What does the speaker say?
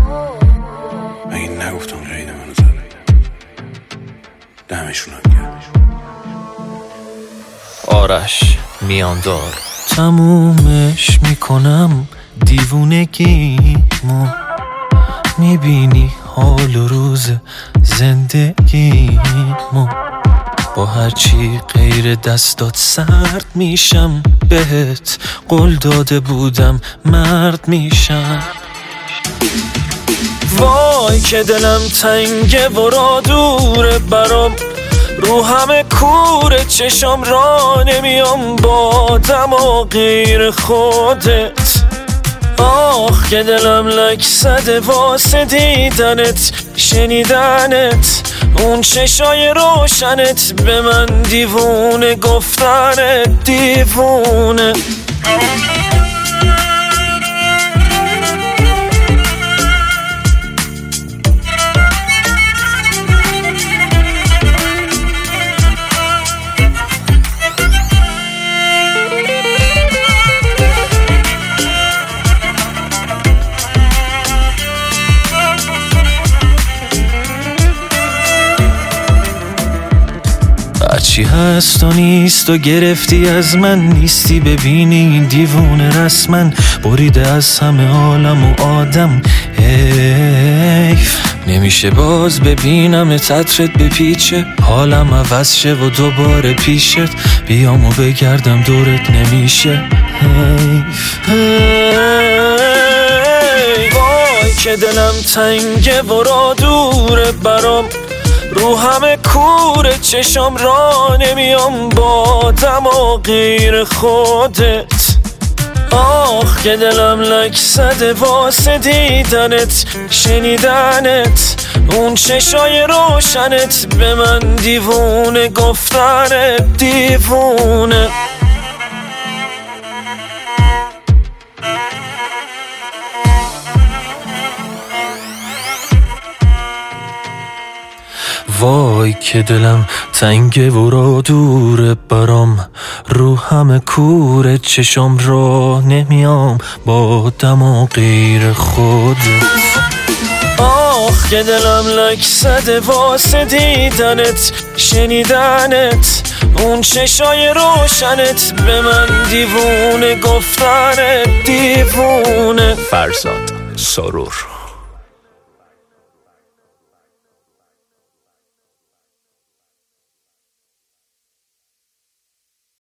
مگه نگفتم قید منو زده؟ دمشون هم گرم. آرش میاندار تمومش میکنم دیوونگیمو، میبینی حال و روز زندگیمو، با هرچی غیر دستات سرد میشم، بهت قول داده بودم مرد میشم. وای که دلم تنگه و را دوره برام، رو همه کوره چشم را نمیام با دم و غیر خودت. آخ که دلم لک زده واسه دیدنت، شنیدنت، اون چشای روشنت، به من دیوونه گفتنت، دیوونه. چی هست و نیست و گرفتی از من، نیستی ببینی این دیوونه رسمن، بریده از همه عالم و آدم. حیف نمیشه باز ببینم تترت بپیچه، حالم عوض شه و دوباره پیشت بیام و بگردم دورت نمیشه. حیف وای که دلم تنگه و را دوره برام، رو همه کوره چشم را نمیام با دم و غیر خودت. آخ که دلم لک زده واسه دیدنت، شنیدنت، اون چشای روشنت، به من دیوونه گفتنت، دیوونه. وای که دلم تنگه و را دوره برام، رو همه کوره چشم را نمیام با دم و غیر خودت. آخ که دلم لک زده واسه دیدنت، شنیدنت، اون چشای روشنت، به من دیوونه گفتنت، دیوونه. فرزاد سرور.